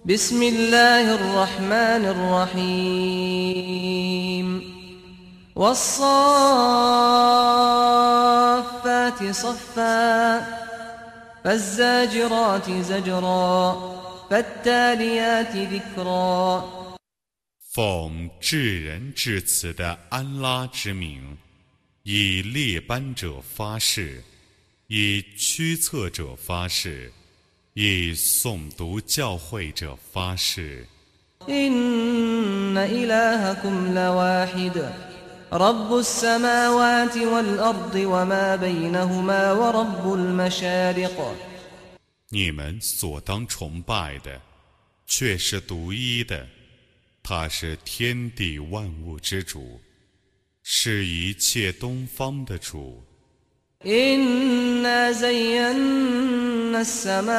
بسم الله الرحمن الرحيم والصافات صفا فالزاجرات زجرا فالتاليات ذكرا 奉至仁至慈的安拉之名，以列班者发誓，以驱策者发誓，以诵读教诲者发誓。 إن إلهكم لواحد رب السماوات والأرض وما بينهما ورب المشارق 你们所当崇拜的，却是独一的，他是天地万物之主，是一切东方的主。 إنا زينا السماء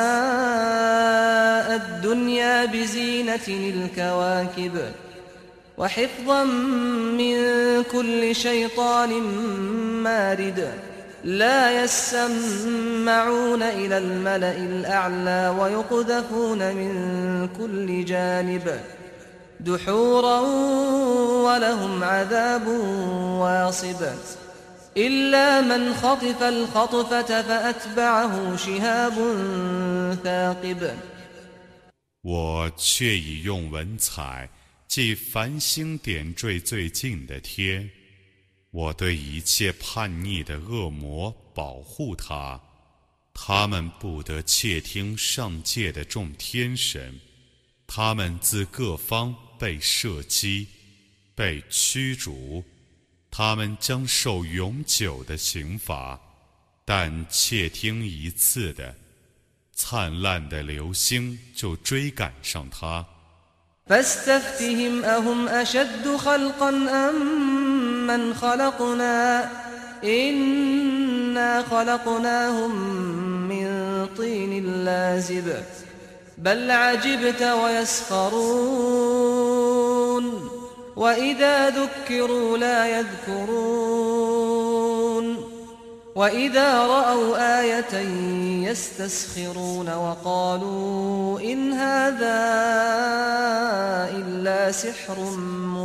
الدنيا بزينة الكواكب وحفظا من كل شيطان مارد لا يسمعون إلى الملأ الأعلى ويقذفون من كل جانب دحورا ولهم عذاب واصب إلا من خطف الخطفة فأتبعه شهاب ثاقب 我却已用文采即繁星点缀最近的天，我对一切叛逆的恶魔保护他，他们不得窃听上界的众天神，他们自各方被射击，被驱逐，他们将受永久的刑罚，但窃听一次的灿烂的流星就追赶上他。 فاستفتهم أهم أشد خلقا أم من خلقنا إنا خلقناهم من طين لازب بل عجبت ويسخرون وإذا ذكروا لا يذكرون وإذا رأوا آية يستسخرون وقالوا إن هذا إلا سحر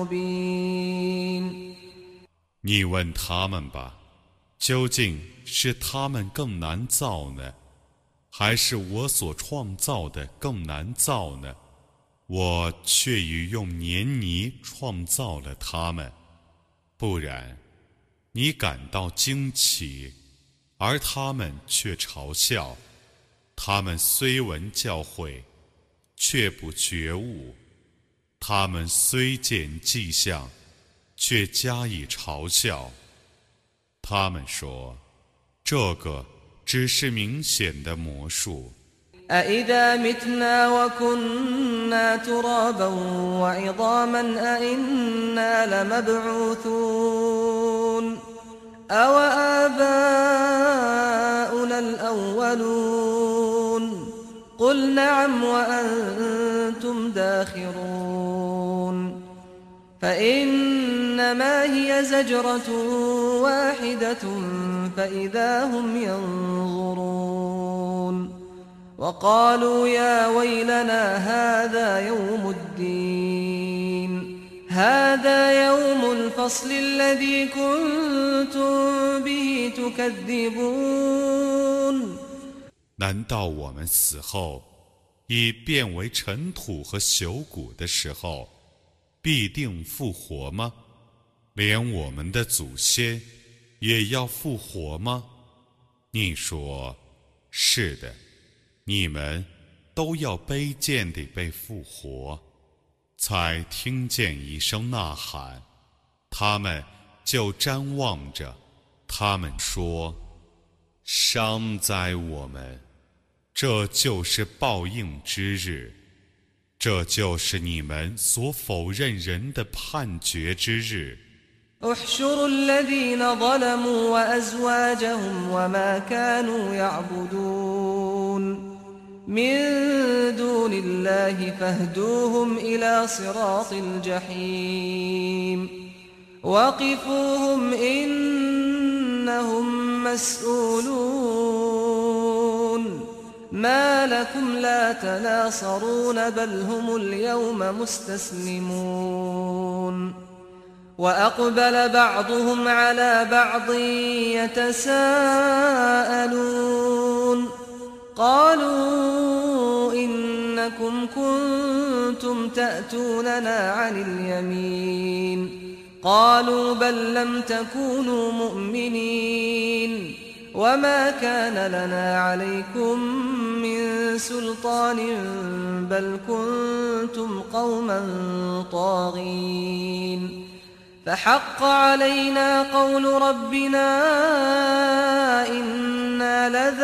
مبين 你问他们吧，究竟是他们更难造呢，还是我所创造的更难造呢？我却已用黏泥创造了他们，不然你感到惊奇，而他们却嘲笑。他们虽闻教诲，却不觉悟；他们虽见迹象，却加以嘲笑。他们说，这个只是明显的魔术。 أإذا متنا وكنا ترابا وعظاما أإنا لمبعوثون أوآباؤنا الأولون قل نعم وأنتم داخرون فإنما هي زجرة واحدة فإذا هم ينظرون وقالوا يا ويلنا هذا يوم الدين هذا يوم الفصل الذي كنتم به تكذبون 难道我们死后已变为尘土和朽骨的时候，必定复活吗？连我们的祖先也要复活吗？你说，是的，你们都要卑贱地被复活。才听见一声呐喊，他们就瞻望着，他们说，伤哉我们，这就是报应之日，这就是你们所否认人的判决之日。 احشروا الذين ظلموا وأزواجهم وما كانوا يعبدون من دون الله فاهدوهم إلى صراط الجحيم وقفوهم إنهم مسؤولون ما لكم لا تناصرون بل هم اليوم مستسلمون وأقبل بعضهم على بعض يتساءلون قالوا إنكم كنتم تأتوننا عن اليمين قالوا بل لم تكونوا مؤمنين وما كان لنا عليكم من سلطان بل كنتم قوما طاغين فحق علينا قول ربنا إنا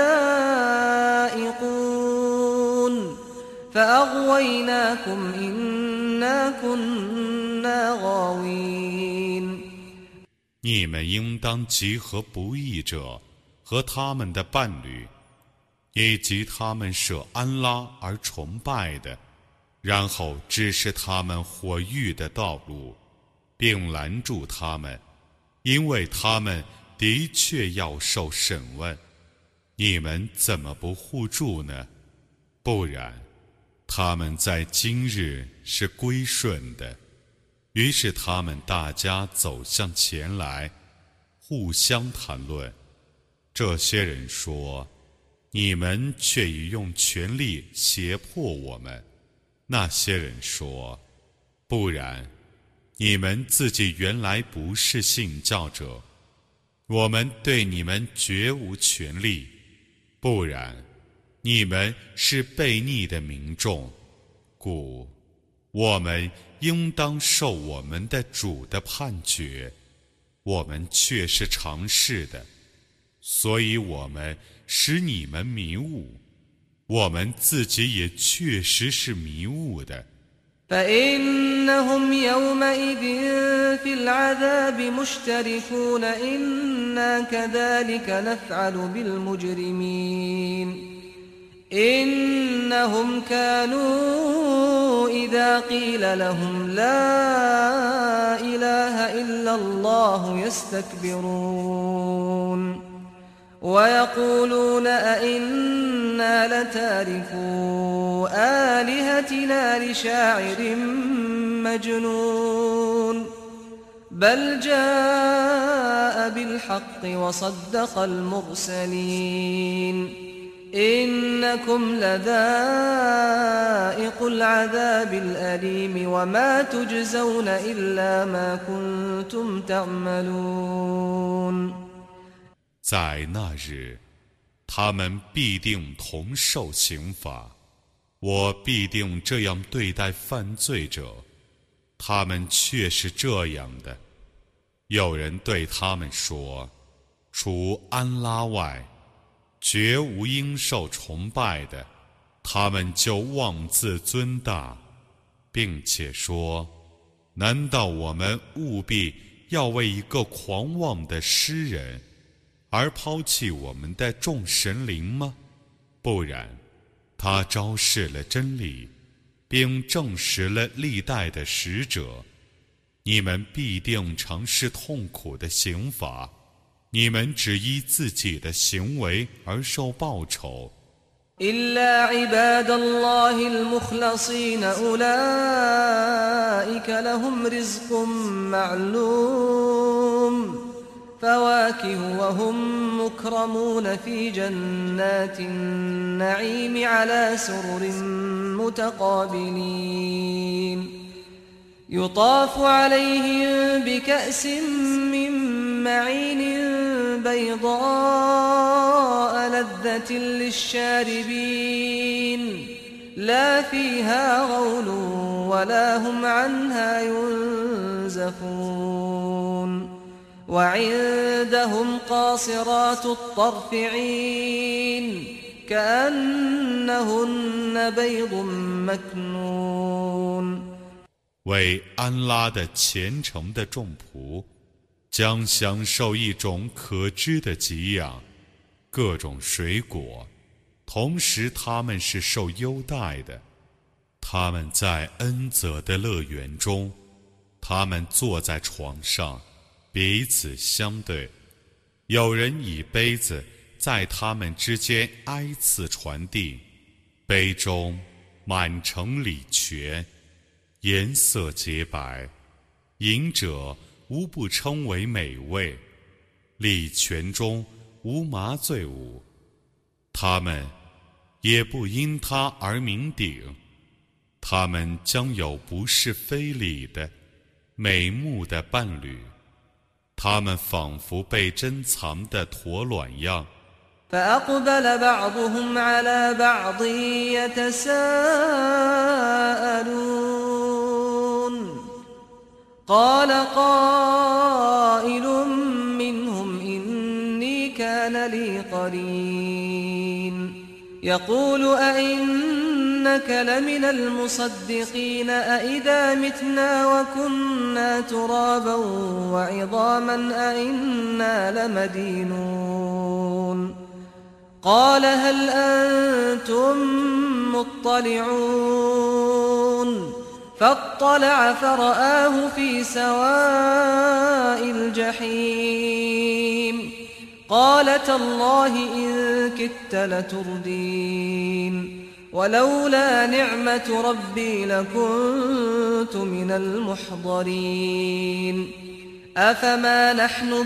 لذائقون فأغويناكم إنا كنا غاوين 你们应当集合不义者和他们的伴侣，以及他们舍安拉而崇拜的，然后指示他们火狱的道路，并拦住他们，因为他们的确要受审问。你们怎么不护住呢？不然，他们在今日是归顺的。于是他们大家走向前来，互相谈论。这些人说：“你们却已用权力胁迫我们。”那些人说：“不然，你们自己原来不是信教者，我们对你们绝无权利。不然，你们是悖逆的民众，故我们应当受我们的主的判决，我们却是常试的，所以我们使你们迷雾，我们自己也确实是迷雾的。 فإنهم يومئذ في العذاب مشتركون إنا كذلك نفعل بالمجرمين إنهم كانوا إذا قيل لهم لا إله إلا الله يستكبرون ويقولون أئنا لتاركو آلهتنا لشاعر مجنون بل جاء بالحق وصدق المرسلين إنكم لذائق العذاب الأليم وما تجزون إلا ما كنتم تعملون 在那日，他们必定同受刑罚，我必定这样对待犯罪者，他们却是这样的。有人对他们说：“除安拉外，绝无应受崇拜的。”他们就妄自尊大，并且说：“难道我们务必要为一个狂妄的诗人而抛弃我们的众神灵吗？不然，他昭示了真理，并证实了历代的使者。你们必定尝试痛苦的刑罚，你们只依自己的行为而受报酬。 إلا عباد الله المخلصين أولئك لهم رزق معلوم فواكه وهم مكرمون في جنات النعيم على سرر متقابلين يطاف عليهم بكأس من معين بيضاء لذة للشاربين لا فيها غول ولا هم عنها ينزفون وعندهم قاصرات الطرف عين كأنهن بيض مكنون 为安拉的虔诚的众仆将享受一种可知的给养，各种水果，同时他们是受优待的。他们在恩泽的乐园中，他们坐在床上，彼此相对。有人以杯子在他们之间挨次传递， 杯中满盛礼泉，颜色洁白，饮者无不称为美味。礼泉中无麻醉物，他们也不因它而酩酊。他们将有不是非礼的美目的伴侣，他们仿佛被珍藏的驼卵样。 فأقبل بعضهم على بعض يتساءلون قال قائل منهم إني كان لي قرين يقول أئنك لمن المصدقين أئذا متنا وكنا ترابا وعظاما أئنا لمدينون قال هل أنتم مطلعون فاطلع فرآه في سواء الجحيم قال تالله إن كدت لتردين ولولا نعمة ربي لكنت من المحضرين أفما نحن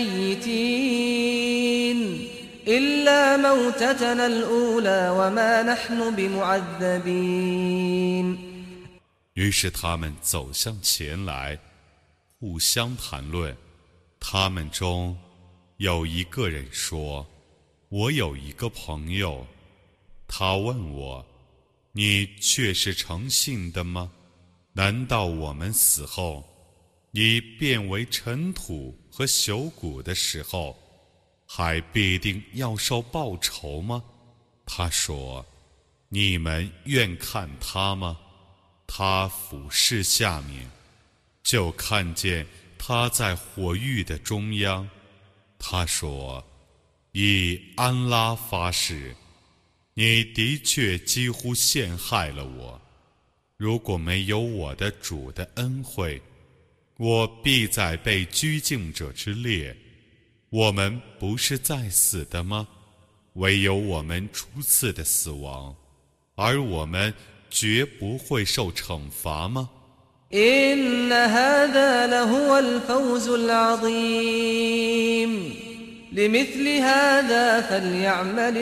بميتين إلا موتتنا الأولى وما نحن بمعذبين 于是他们走向前来，互相谈论。他们中有一个人说：“我有一个朋友，他问我，你却是诚信的吗？难道我们死后，你变为尘土和朽骨的时候，还必定要受报酬吗？”他说：“你们愿看他吗？”他俯视下面，就看见他在火狱的中央。他说：“以安拉发誓，你的确几乎陷害了我。如果没有我的主的恩惠，我必在被拘禁者之列。我们不是在死的吗？唯有我们初次的死亡，而我们绝不会受惩罚吗？ إن هذا لهو الفوز العظيم لمثل هذا فليعمل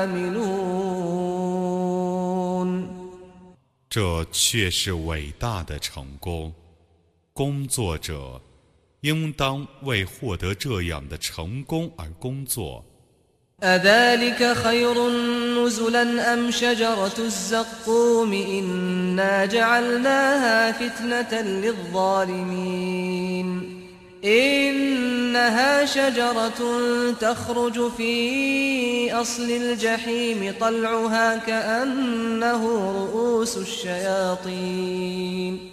العاملون 这却是伟大的成功，工作者应当为获得这样的成功而工作。 أذلك خير نزلا أم شجرة الزقوم إنا جعلناها فتنة للظالمين إنها شجرة تخرج في أصل الجحيم طلعها كأنه رؤوس الشياطين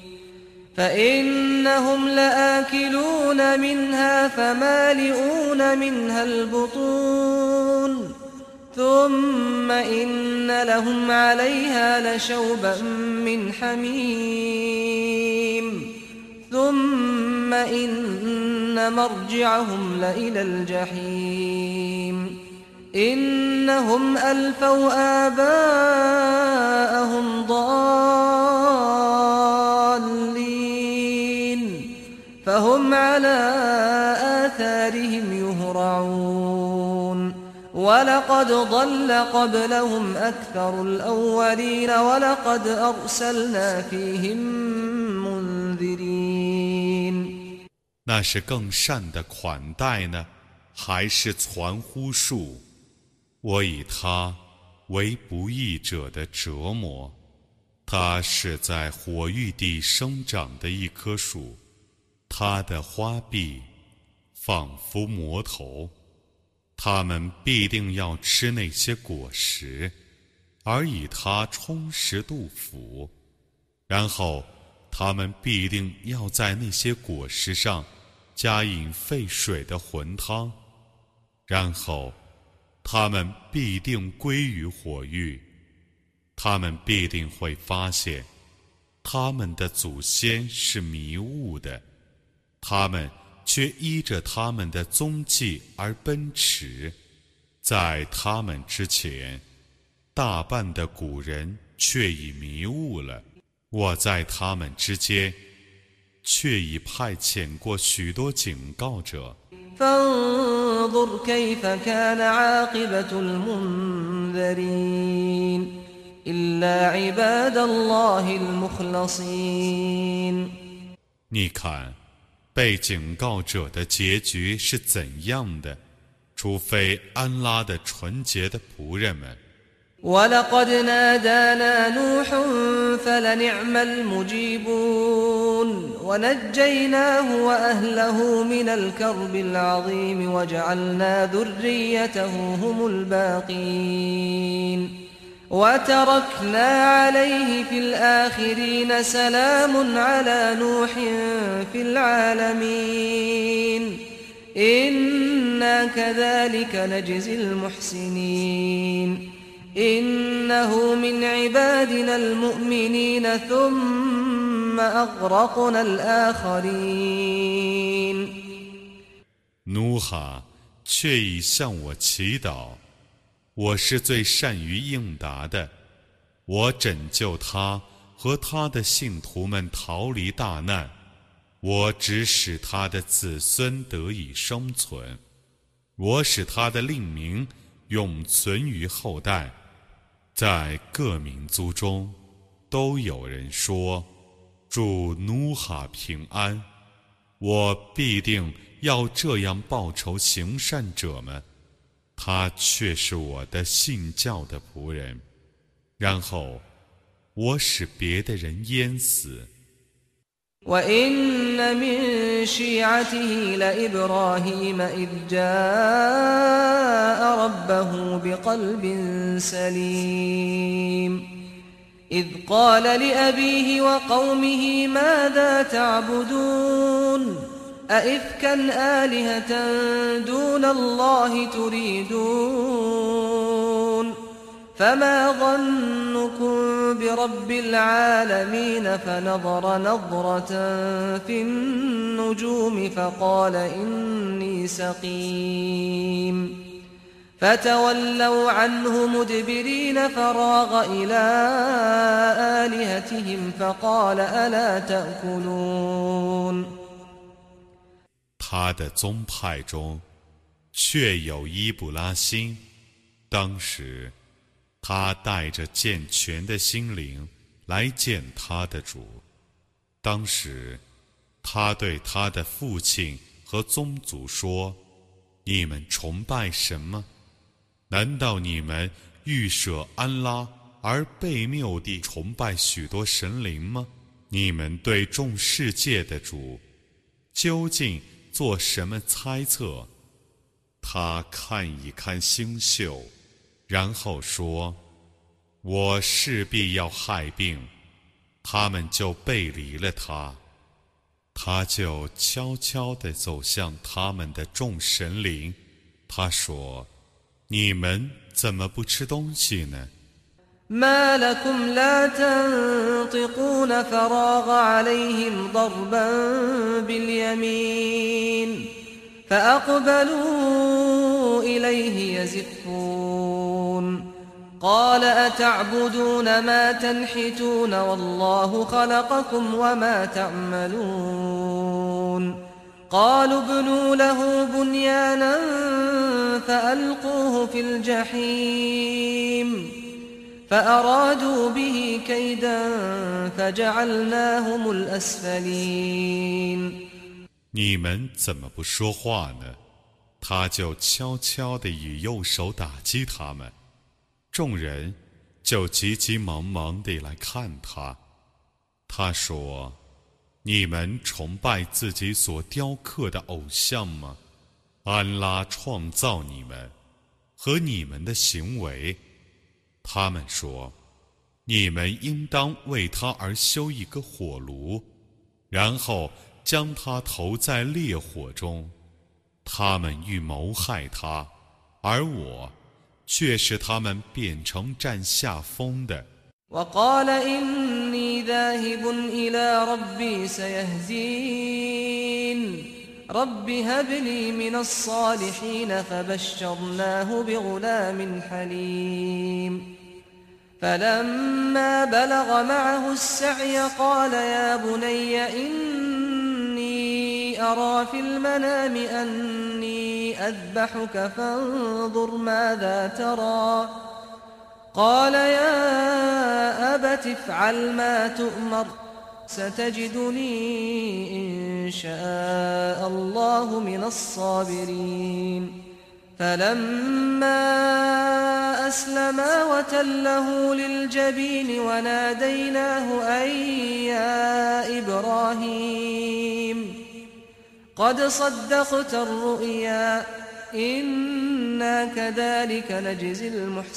فإنهم لآكلون منها فمالئون منها البطون ثم إن لهم عليها لشوبا من حميم ثم إن مرجعهم لإلى الجحيم إنهم ألفوا آباءهم ضالين فهم على آثارهم يهرعون ولقد ضل قبلهم أكثر الأولين ولقد أرسلنا فيهم منذرين 那是更善的款待呢，还是传呼术？我以它为不义者的折磨。它是在火域地生长的一棵树，它的花臂仿佛魔头。他们必定要吃那些果实，而以它充实肚腹。然后他们必定要在那些果实上加饮沸水的浑汤，然后他们必定归于火狱。他们必定会发现，他们的祖先是迷雾的，他们却依着他们的踪迹而奔驰。在他们之前， 大半的古人却已迷悟了。我在他们之间却已派遣过许多警告者。 فانظر كيف كان عاقبة المنذرين إلا عباد الله المخلصين。 你看，被警告者的结局是怎样的？除非安拉的纯洁的仆人们。 ولقد نادانا نوح فلنعم المجيبون ونجيناه وأهله من الكرب العظيم وجعلنا ذريته هم الباقين وتركنا عليه في الآخرين سلام على نوح في العالمين إنا كذلك نجزي المحسنين إنه من عبادنا المؤمنين ثم أغرقنا الآخرين。 努哈却已向我祈祷，我是最善于应答的。我拯救他和他的信徒们逃离大难，我只使他的子孙得以生存，我使他的令名永存于后代。在各民族中都有人说，祝努哈平安，我必定要这样报酬行善者们，他却是我的信教的仆人。然后我使别的人淹死。 وإن من شيعته لإبراهيم إذ جاء ربه بقلب سليم إذ قال لأبيه وقومه ماذا تعبدون أئفكا آلهة دون الله تريدون فما ظنكم برب العالمين فنظر نظرة في النجوم فقال إني سقيم فتولوا عنه مدبرين فراغ إلى آلهتهم فقال ألا تأكلون。 他的宗派中却有伊布拉欣，当时他带着健全的心灵来见他的主。当时他对他的父亲和宗族说，你们崇拜什么？难道你们欲舍安拉而悖谬地崇拜许多神灵吗？你们对众世界的主究竟做什么猜测？他看一看星宿，然后说，我势必要害病，他们就背离了他。他就悄悄地走向他们的众神灵，他说，你们怎么不吃东西呢 ما لكم لا تنطقون فراغ عليهم ضربا باليمين فأقبلوا إليه يزفون قال أتعبدون ما تنحتون والله خلقكم وما تعملون قالوا ابنوا له بنيانا فألقوه في الجحيم فأرادوا به كيدا فجعلناهم الأسفلين。 你们怎么不说话呢？他就悄悄地以右手打击他们，众人就急急忙忙地来看他。他说，你们崇拜自己所雕刻的偶像吗？安拉创造你们和你们的行为。他们说，你们应当为他而修一个火炉，然后将他投在烈火中。他们欲谋害他，而我却使他们变成占下风的。 وقال إني ذاهب إلى ربي سيهدين رب هب لي من الصالحين فبشرناه بغلام حليم فلما بلغ معه السعي قال يا بني إني أرى في المنام أني أذبحك فانظر ماذا ترى قال يا أبت افعل ما تؤمر ستجدني إن شاء الله من الصابرين فلما أسلما وتله للجبين وناديناه أن يا إبراهيم قد صدقت الرؤيا إنا كذلك نجزي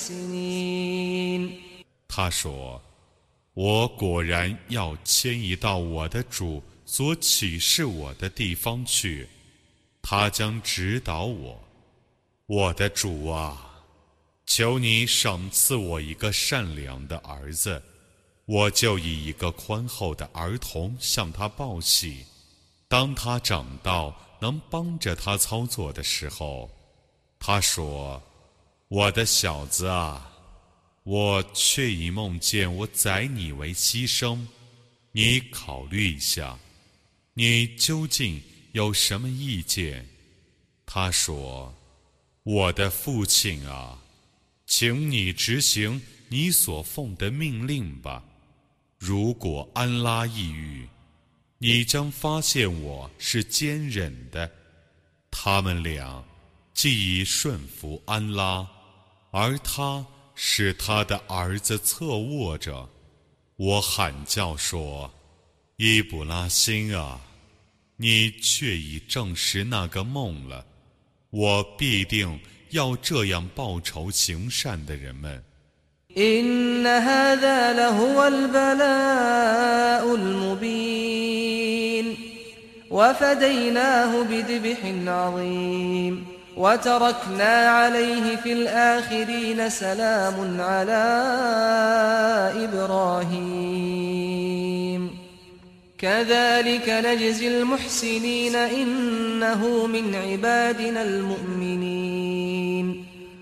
المحسنين 他说：“我果然要迁移到我的主所启示我的地方去，他将指导我。我的主啊，求你赏赐我一个善良的儿子，我就以一个宽厚的儿童向他报喜。当他长到能帮着他操作的时候，他说：我的小子啊，我却已梦见我宰你为牺牲，你考虑一下，你究竟有什么意见？他说：我的父亲啊，请你执行你所奉的命令吧。如果安拉抑郁，你将发现我是坚忍的。他们俩既已顺服安拉，而他使他的儿子侧卧着。我喊叫说：伊卜拉欣啊，你却已证实那个梦了。我必定要这样报仇行善的人们。 إن هذا لهو البلاء المبين وفديناه بذبح عظيم وتركنا عليه في الآخرين سلام على إبراهيم كذلك نجزي المحسنين إنه من عبادنا المؤمنين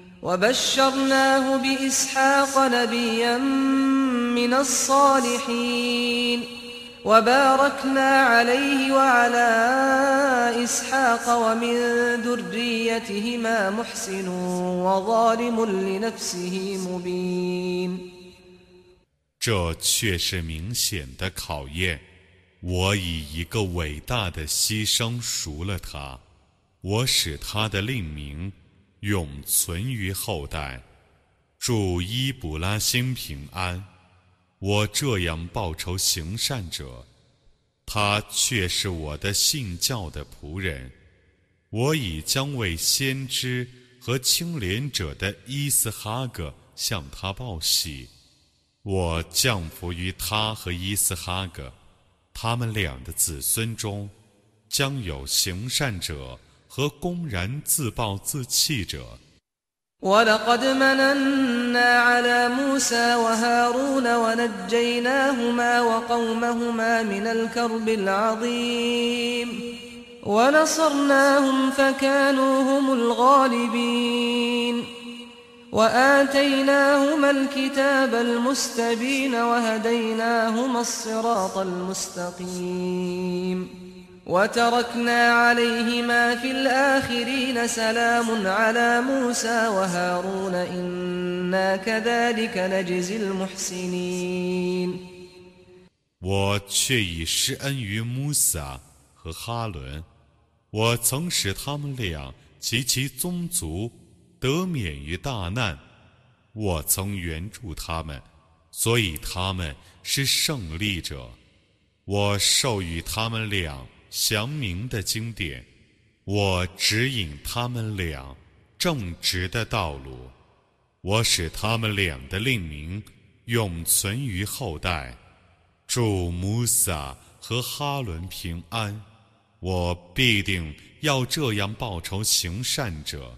وبشرناه بإسحاق نبيا من الصالحين وباركنا عليه وعلى إسحاق ومن ذريتهما محسن وظالم لنفسه مبين 这却是明显的考验。我以一个伟大的牺牲赎了他，我使他的令名永存于后代。祝伊卜拉欣平安。我这样报仇行善者，他却是我的信教的仆人。我已将为先知和清廉者的伊斯哈格向他报喜。我降福于他和伊斯哈格，他们俩的子孙中将有行善者和公然自暴自弃者。 ولقد مننا على موسى وهارون ونجيناهما وقومهما من الكرب العظيم ونصرناهم فكانوا هم الغالبين وآتيناهما الكتاب المستبين وهديناهما الصراط المستقيم وتركنا عليهما في الآخرين سلام على موسى وهارون إنا كذلك نجزي المحسنين 我却已施恩于穆萨和哈伦，我曾使他们俩及其宗族得免于大难，我曾援助他们，所以他们是胜利者。我授予他们俩详明的经典，我指引他们俩正直的道路，我使他们俩的令名永存于后代。祝穆萨和哈伦平安，我必定要这样报仇行善者。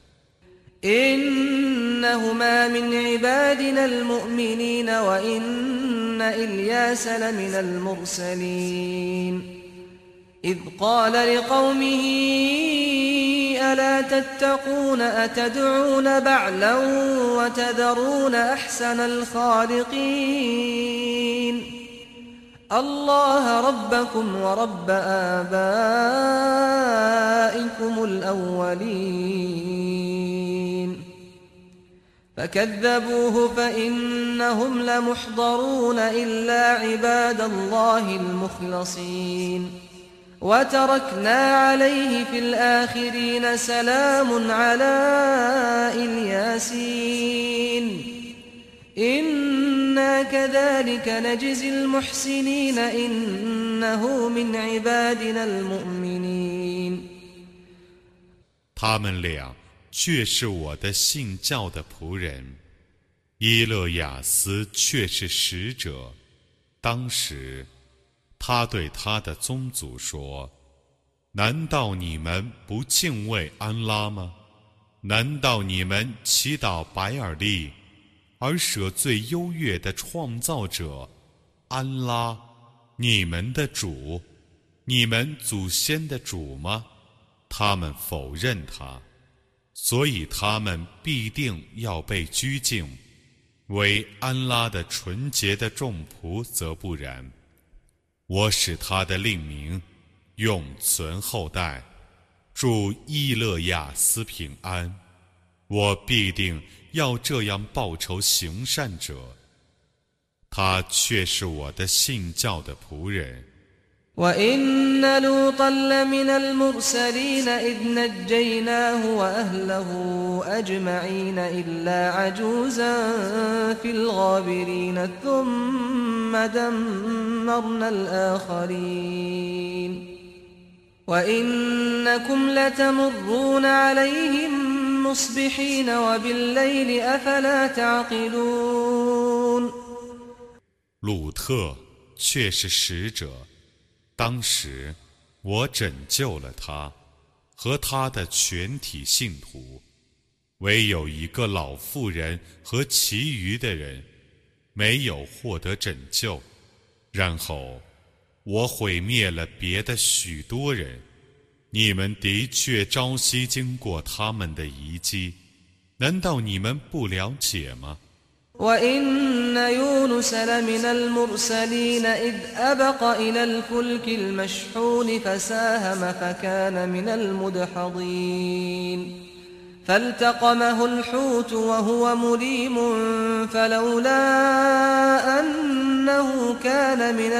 إنهما من عبادنا المؤمنين وإن إلياس لمن المرسلين إذ قال لقومه ألا تتقون أتدعون بعلا وتذرون أحسن الخالقين الله ربكم ورب آبائكم الأولين فكذبوه فإنهم لمحضرون إلا عباد الله المخلصين وتركنا عليه في الآخرين سلام على الياسين إنا كذلك نجزي المحسنين إنه من عبادنا المؤمنين 他们俩却是我的信教的仆人，伊勒雅斯却是使者。当时他对他的宗族说：难道你们不敬畏安拉吗？难道你们祈祷白尔利，而舍最优越的创造者安拉，你们的主，你们祖先的主吗？他们否认他，所以他们必定要被拘禁。为安拉的纯洁的众仆则不然。我使他的令名永存后代，祝伊勒雅斯平安。我必定要这样报酬行善者。他却是我的信教的仆人。 وإن لوطا لمن المرسلين إذ نجيناه وأهله أجمعين إلا عجوزا في الغابرين ثم دمرنا الآخرين وإنكم لتمرون عليهم مصبحين وبالليل أفلا تعقلون 鲁特却是使者，当时我拯救了他和他的全体信徒，唯有一个老妇人和其余的人没有获得拯救。然后我毁灭了别的许多人，你们的确朝夕经过他们的遗迹，难道你们不了解吗 وإن يونس لمن المرسلين إذ أبق إلى الفلك المشحون فساهم فكان من المدحضين فالتقمه الحوت وهو مليم فلولا أنه كان من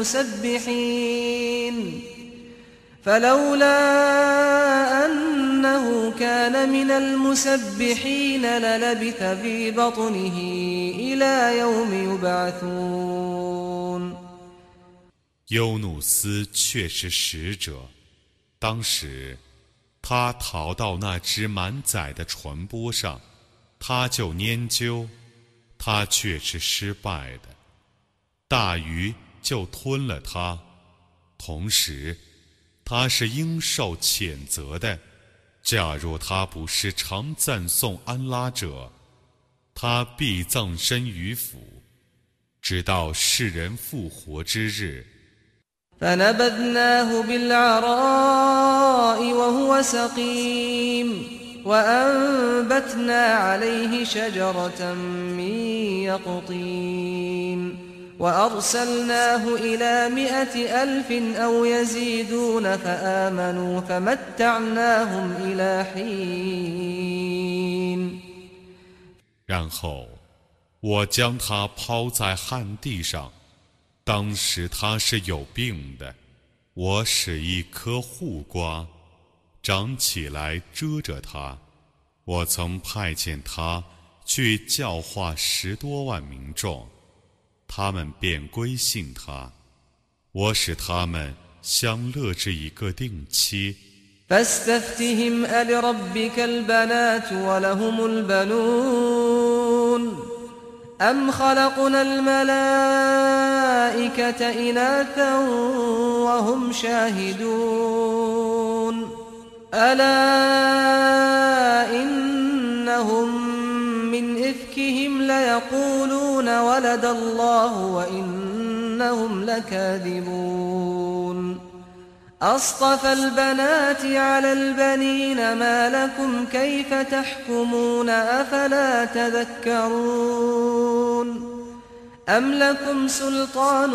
المسبحين للبث في بطنه إلى يوم يبعثون 优努斯却是使者，当时他逃到那只满载的船舶上，他就研究，他却是失败的，大鱼就吞了他，同时他是应受谴责的。假若他不是常赞颂安拉者，他必葬身于腐，直到世人复活之日。 فنبذناه بالعراء وهو سقيم وأنبتنا عليه شجرة من يقطين وأرسلناه إلى 100,000 أو يزيدون فآمنوا فمتعناهم إلى حين 然后我将他抛在旱地上，当时他是有病的，我使一棵护瓜长起来遮着他，我曾派遣他去教化10多万民众，他们便归信他，我使他们相乐至一个定期。 فاستفتهم ألربك البنات ولهم البنون أم خلقنا الملائكة إناثا وهم شاهدون ألا إنهم من إفكهم ليقولون ولد الله وإنهم لكاذبون أصطفى البنات على البنين ما لكم كيف تحكمون أفلا تذكرون أم لكم سلطان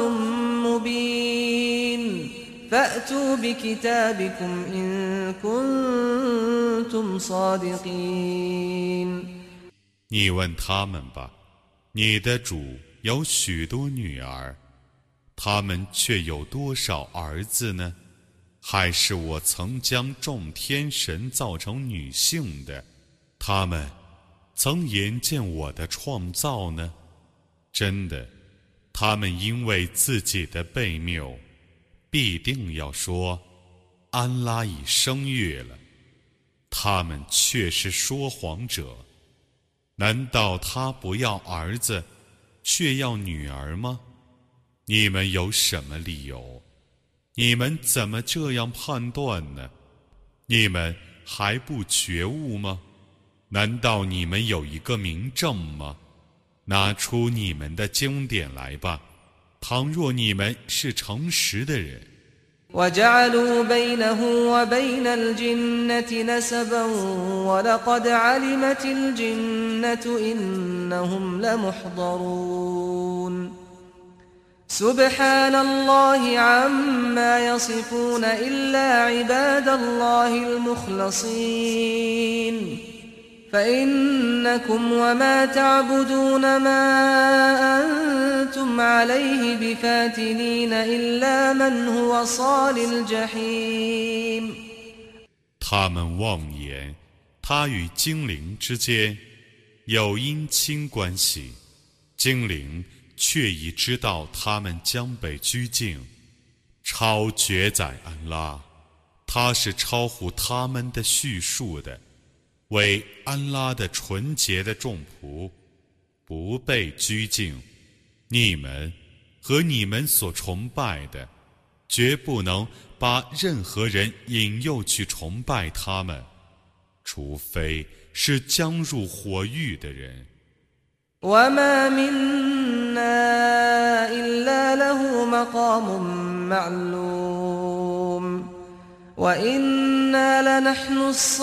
مبين فأتوا بكتابكم إن كنتم صادقين 你问他们吧，你的主有许多女儿，他们却有多少儿子呢？还是我曾将众天神造成女性的，他们曾眼见我的创造呢？真的，他们因为自己的悖谬，必定要说安拉已生育了，他们却是说谎者。难道他不要儿子，却要女儿吗？你们有什么理由？你们怎么这样判断呢？你们还不觉悟吗？难道你们有一个明证吗？拿出你们的经典来吧，倘若你们是诚实的人。 وجعلوا بينه وبين الجنة نسبا ولقد علمت الجنة إنهم لمحضرون سبحان الله عما يصفون إلا عباد الله المخلصين فإنكم وما تعبدون ما أنتم عليه بفاتنين إلا من هو صال الجحيم 他们妄言他与精灵之间有姻亲关系，精灵却已知道他们将被拘禁。超绝宰安拉，他是超乎他们的叙述的，为安拉的纯洁的众仆，不被拘禁。你们和你们所崇拜的，绝不能把任何人引诱去崇拜他们，除非是将入火狱的人。 وما منا إلا له مقام معلوم وإنا لنحن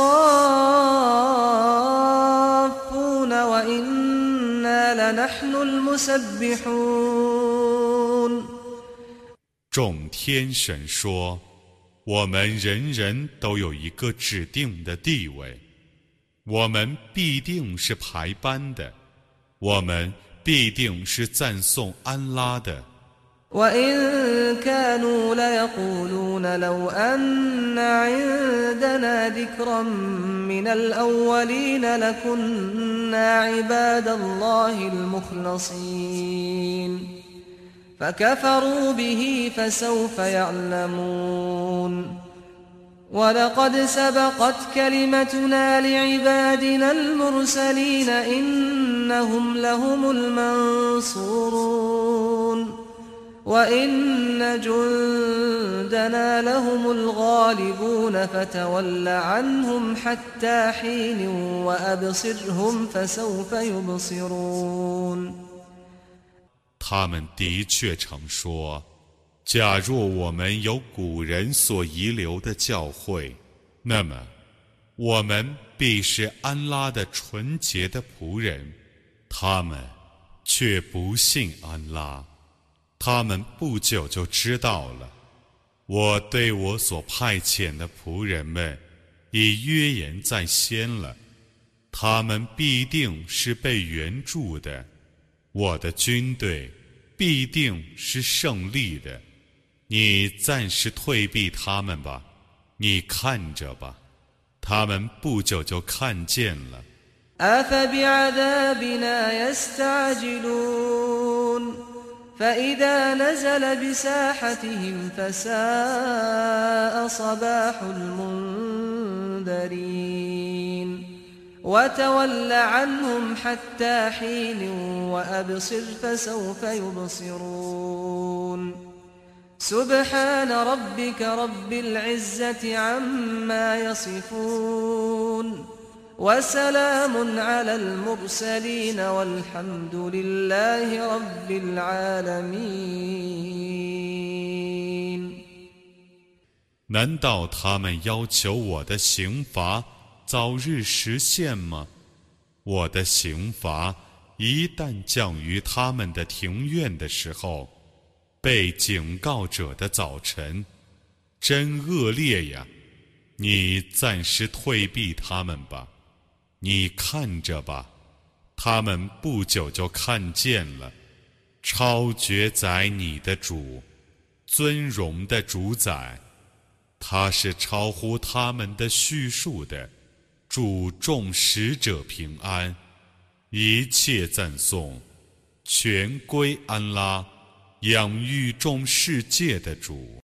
الصافون وإنا لنحن المسبحون 众天神说，我们人人都有一个指定的地位，我们必定是排班的，我们必定是赞颂安拉的。 وإن كانوا ليقولون لو أن عندنا ذكرا من الأولين لكنا عباد الله المخلصين فكفروا به فسوف يعلمون ولقد سبقت كلمتنا لعبادنا المرسلين إنهم لهم المنصورون وإن جندنا لهم الغالبون فتول عنهم حتى حين وأبصرهم فسوف يبصرون 他们的确曾说，假若我们有古人所遗留的教诲，那么我们必是安拉的纯洁的仆人。他们却不信安拉，他们不久就知道了。我对我所派遣的仆人们已约言在先了，他们必定是被援助的，我的军队必定是胜利的。你暂时退避他们吧，你看着吧，他们不久就看见了。 أفبعذابنا يستعجلون فإذا نزل بساحتهم فساء صباح المنذرين وتول عنهم حتى حين وأبصر فسوف يبصرون سبحان ربك رب العزة عما يصفون وسلام على المرسلين والحمد لله رب العالمين 难道他们要求我的刑罚早日实现吗？我的刑罚一旦降于他们的庭院的时候，被警告者的早晨，真恶劣呀！你暂时退避他们吧，你看着吧，他们不久就看见了。超绝宰你的主，尊荣的主宰，他是超乎他们的叙述的，祝众使者平安，一切赞颂全归安拉，养育众世界的主。